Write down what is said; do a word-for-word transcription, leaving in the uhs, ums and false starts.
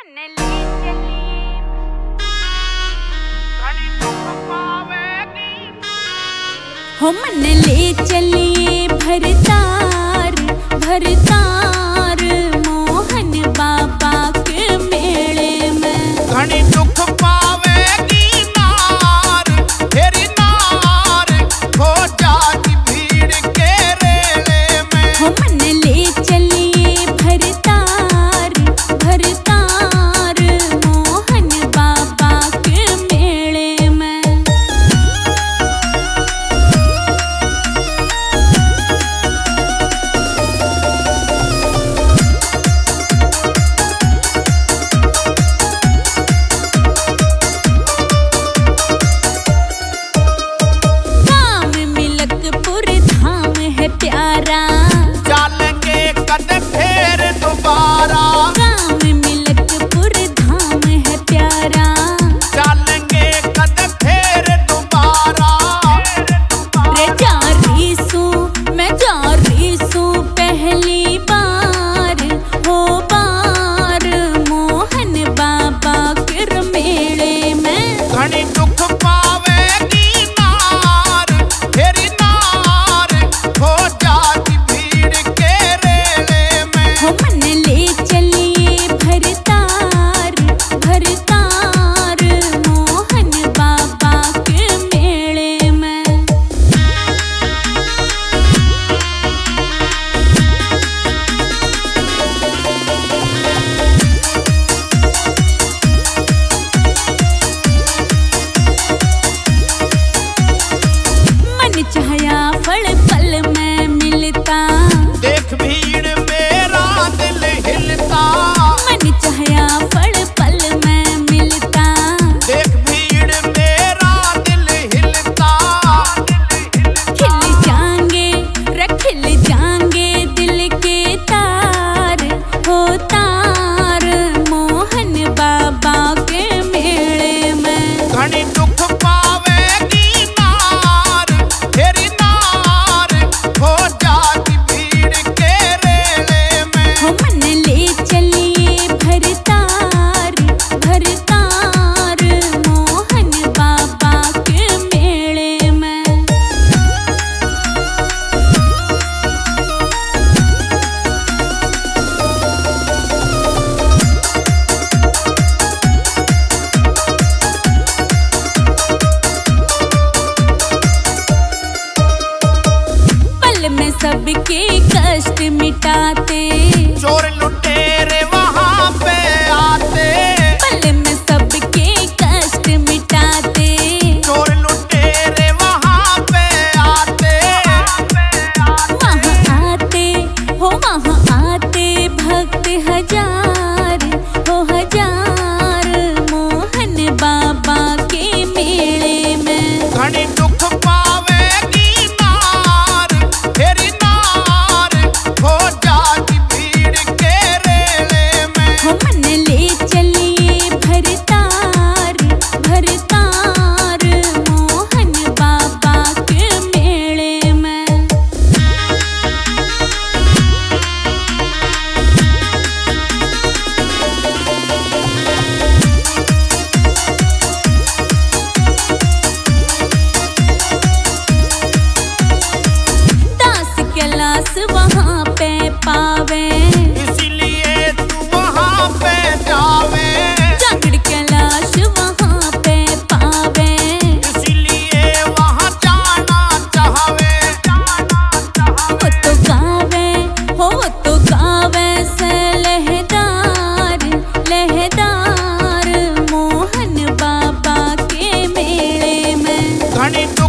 मन ले चली घड़ी दुख पावेगी हो मन ले चलिए भरतार भरतार मोहन बाबा के मेले में घड़ी दुख पावेगी नार तेरी नार हो जाती भीड़ के रेले में हो मन ले चलिए भरतार भरतार मोहन बाबा के मेले में प्यारा चलेंगे कद फिर दोबारा गाँव मिलकपुर धाम है प्यारा चलेंगे कद फिर दोबारा रे जा रही सू मैं जा रही सू पहली बार हो बार मोहन बाबा के मेले में घड़ी दुख पावेगी नार तेरी नार हो जाती भीड़ के रेले में हो मन ले चलिए भरतार भरतार मोहन बाबा के मेले में मन चाहया फल फल में मिलता देख भीड़ मेरा दिल हिलता मन चाहया फल फल में मिलता देख भीड़ मेरा दिल हिलता खिल जाएंगे रखिल जाएंगे दिल के तार हो तार मोहन बाबा के मेले में घड़ी दुख पावेगी नार तेरी नार हो जाती भीड़ के रेले में हो मन ले चलिए भरतार भरतार मोहन बाबा के मेले में पल में सबके कष्ट मिटाते चोर लुटेरे वहाँ पे आते पल में सबके कष्ट मिटाते चोर लुटेरे वहाँ पे आते वहाँ आते हो वहाँ आते भक्त हजार हो हजार मोहन बाबा के मेले में घड़ी दुख पावेगी नार तेरी नार हो जाती भीड़ के रेले में हो मन ले चलिए भरतार भरतार मोहन बाबा के मेले में दास कैलाश वहाँ पे पावे इसलिए तू वहाँ पे जावे जागड़ कैलाश वहाँ पे पावे इसलिए वहाँ जाना चाहवे वो तो गावे हो वो तो गावे से लहदार लहदार मोहन बाबा के मेले में घड़ी